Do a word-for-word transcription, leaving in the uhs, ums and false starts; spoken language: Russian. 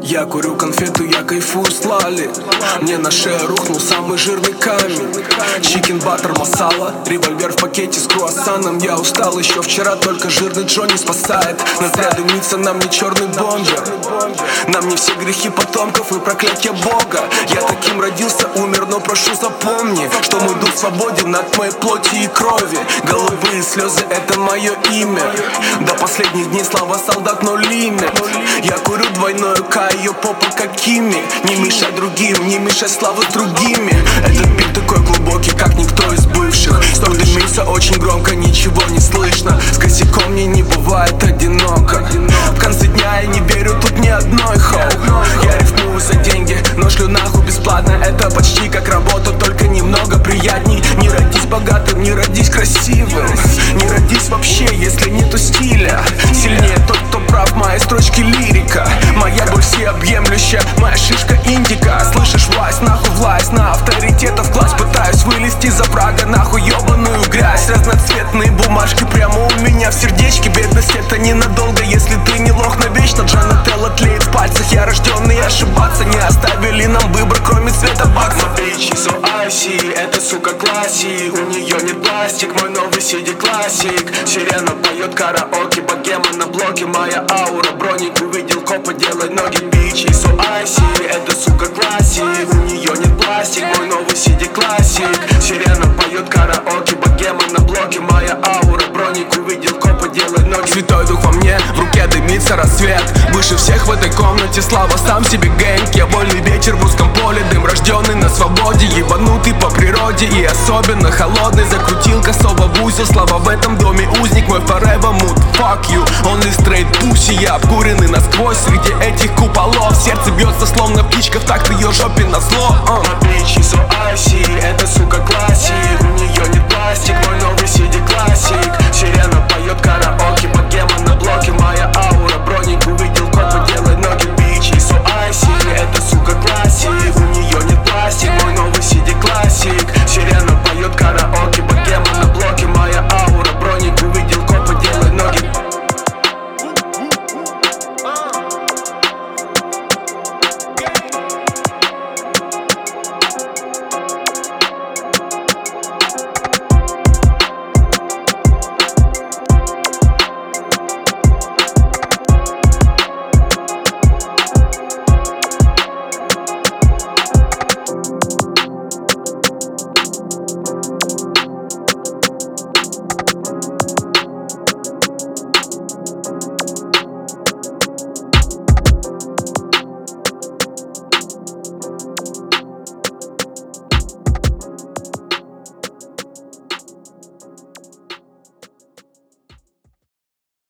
Я курю конфету, я кайфую с Лали. Мне на шею рухнул самый жирный камень. Чикен, баттер, масала, револьвер в пакете с круассаном. Я устал еще вчера, только жирный Джонни спасает. На зря дымится нам не черный бомбер. Нам не все грехи потомков и проклятие Бога. Я таким родился, умер, но прошу запомни, что мой дух свободен от моей плоти и крови. Голубые слезы — это мое имя. До последних дней слава солдат, но лимит. Я курю двойную К, ее попа как Кими. Не мешай другим, не мешай славу с другими. Этот бит такой глубокий, как никто из бывших. Сток дымится очень громко, ничего не слышно. С косяком мне не бывает одиноко. В конце дня я не верю тут ни одной хоу. Я рифмую за деньги, но шлю нахуй бесплатно. Это почти как работа, только немного приятней. Не родись богатым, не родись красивым. Не родись вообще, если нету стиля. Сильнее тот, кто прав, мои строчки лирика. Моя боль всеобъемлющая, моя шишка индика. Слышишь, власть, нахуй власть, на авторитетов класс. Пытаюсь вылезти за Прага, нахуй ебаную грязь. Разноцветные бумажки прямо у меня в сердечке. Бедность — это ненадолго, если ты не лох навечно. Джанателла тлеет в пальцах, я рожденный ошибаться. Не оставили нам выбор, кроме цвета бакса. Bitch, so icy, это сука классик. У нее нет пластик, мой новый си ди классик. Сирена поет караоке, богема на блоке. Моя аура, броник увидел копа, делай ноги. Bitch, so icy, это сука классик. У нее нет пластик, мой новый си ди классик. Сирена поет караоке, богема на блоке. Моя аура, броник увидел копа, делай ноги. Святой дух во мне, в руке дымится рассвет. Выше всех в этой комнате, слава сам себе гэнг. Я вольный ветер в узком поле, дым рожденный на свободе. Ебанутый по природе и особенно холодный. Закрутил косово в узел, слава в этом доме узник. Мой forever mood, fuck you, only straight pussy. Я обкуренный насквозь среди этих куполов. Сердце бьется словно птичка в такт ее жопе назло. uh.